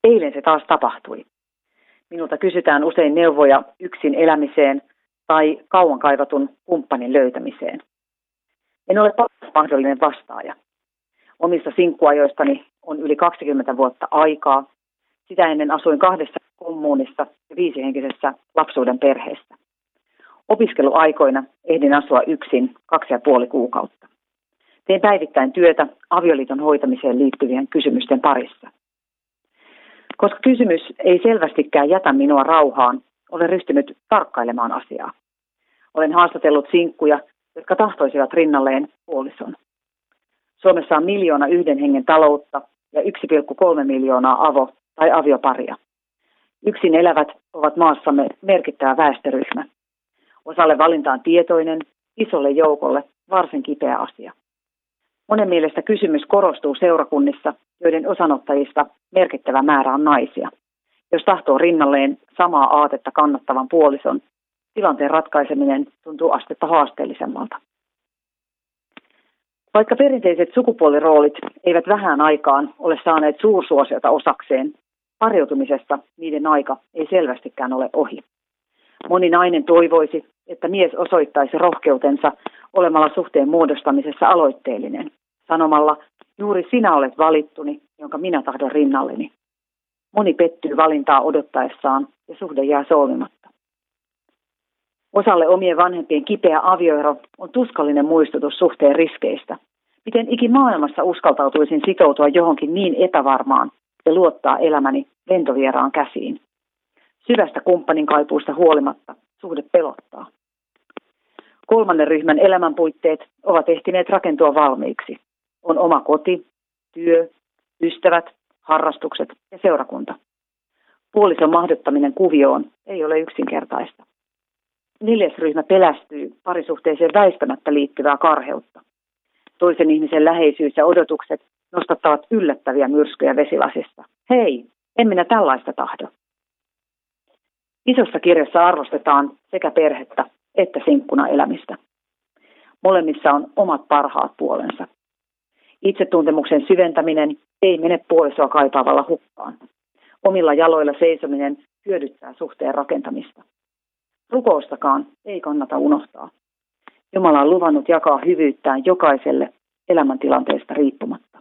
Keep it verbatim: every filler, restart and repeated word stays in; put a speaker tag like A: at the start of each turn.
A: Eilen se taas tapahtui. Minulta kysytään usein neuvoja yksin elämiseen tai kauan kaivatun kumppanin löytämiseen. En ole paras mahdollinen vastaaja. Omista sinkkuajoistani on yli kaksikymmentä vuotta aikaa. Sitä ennen asuin kahdessa kommunissa ja viisihenkisessä lapsuuden perheessä. Opiskeluaikoina ehdin asua yksin kaksi ja puoli kuukautta. Tein päivittäin työtä avioliiton hoitamiseen liittyvien kysymysten parissa. Koska kysymys ei selvästikään jätä minua rauhaan, olen ryhtynyt tarkkailemaan asiaa. Olen haastatellut sinkkuja, jotka tahtoisivat rinnalleen puolison. Suomessa on miljoona yhden hengen taloutta ja yksi pilkku kolme miljoonaa avo- tai avioparia. Yksin elävät ovat maassamme merkittävä väestöryhmä. Osalle valinta on tietoinen, isolle joukolle varsin kipeä asia. Monen mielestä kysymys korostuu seurakunnissa, joiden osanottajista merkittävä määrä on naisia. Jos tahtoo rinnalleen samaa aatetta kannattavan puolison, tilanteen ratkaiseminen tuntuu astetta haasteellisemmalta. Vaikka perinteiset sukupuoliroolit eivät vähään aikaan ole saaneet suursuosiota osakseen, pariutumisesta niiden aika ei selvästikään ole ohi. Moni nainen toivoisi, että mies osoittaisi rohkeutensa olemalla suhteen muodostamisessa aloitteellinen, sanomalla, juuri sinä olet valittuni, jonka minä tahdon rinnalleni. Moni pettyy valintaa odottaessaan ja suhde jää solmimatta. Osalle omien vanhempien kipeä avioero on tuskallinen muistutus suhteen riskeistä. Miten ikimaailmassa uskaltautuisin sitoutua johonkin niin epävarmaan ja luottaa elämäni lentovieraan käsiin. Syvästä kumppanin kaipuusta huolimatta suhde pelottaa. Kolmannen ryhmän elämänpuitteet ovat ehtineet rakentua valmiiksi. On oma koti, työ, ystävät, harrastukset ja seurakunta. Puolison mahdottaminen kuvioon ei ole yksinkertaista. Neljäs ryhmä pelästyy parisuhteeseen väistämättä liittyvää karheutta. Toisen ihmisen läheisyys ja odotukset nostattavat yllättäviä myrskyjä vesilasista. Hei, en minä tällaista tahdo. Isossa kirjassa arvostetaan sekä perhettä että sinkkuna elämistä. Molemmissa on omat parhaat puolensa. Itsetuntemuksen syventäminen ei mene puolisoa kaipaavalla hukkaan. Omilla jaloilla seisominen hyödyttää suhteen rakentamista. Rukoustakaan ei kannata unohtaa. Jumala on luvannut jakaa hyvyyttään jokaiselle elämäntilanteesta riippumatta.